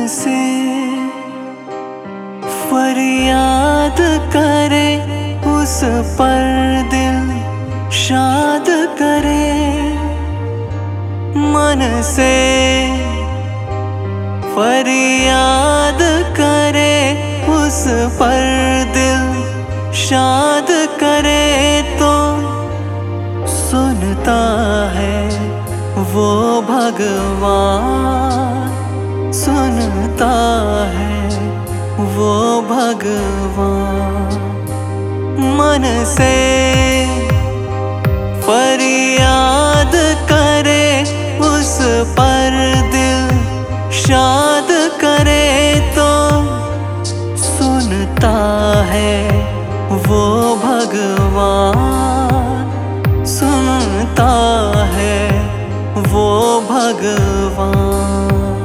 से फरियाद करे, उस पर दिल शाद करे। मन से फरियाद करे, उस पर दिल शाद करे तो सुनता है वो भगवान, सुनता है वो भगवान। मन से फरियाद करे, उस पर दिल शाद करे तो सुनता है वो भगवान, सुनता है वो भगवान।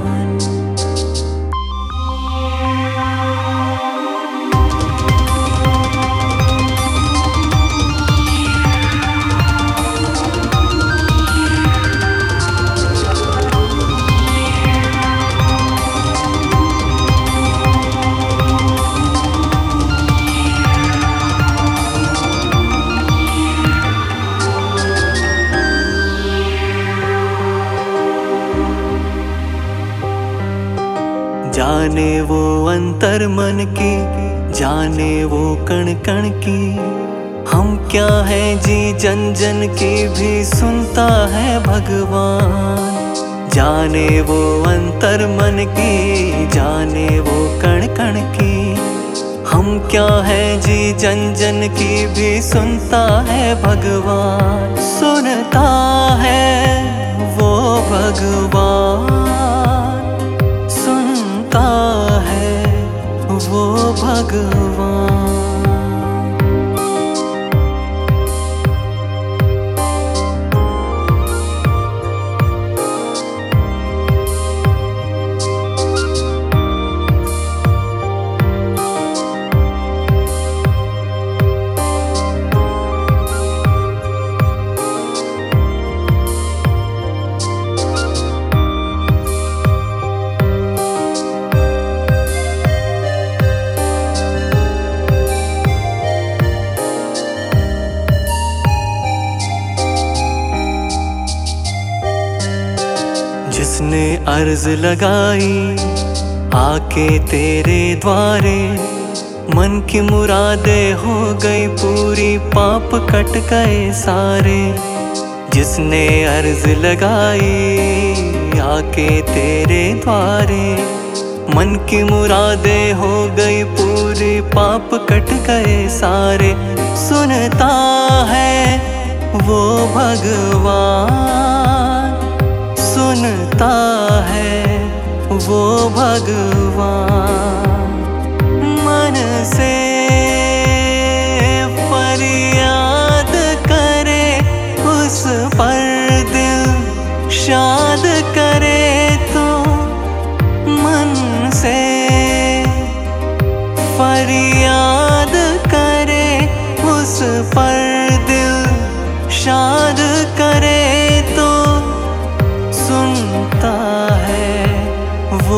जाने वो अंतर मन की, जाने वो कण कण की। हम क्या है जी जन जन की भी सुनता है भगवान। जाने वो अंतर मन की, जाने वो कण कण की। हम क्या है जी जन जन की भी सुनता है भगवान। सुनता है वो भगवान, सुनता है वो भगवान। जिसने अर्ज लगाई आके तेरे द्वारे, मन की मुरादें हो गई पूरी, पाप कट गए सारे। जिसने अर्ज लगाई आके तेरे द्वारे, मन की मुरादें हो गई पूरी, पाप कट गए सारे। सुनता है वो भगवान, सुनता है वो भगवान। मन से फरियाद करे, उस पर दिल शाद करे तो मन से फरियाद करे, उस पर दिल शाद करे तो सुनता है वो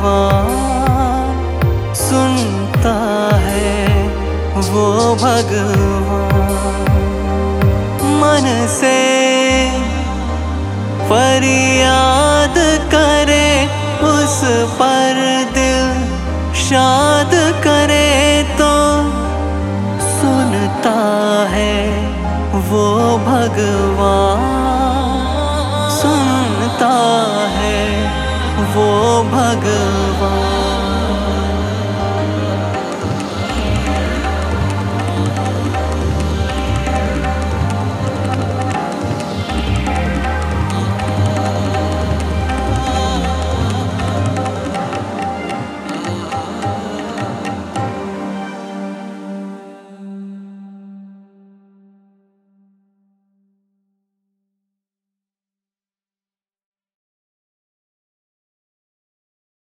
भगवान, सुनता है वो भगवान।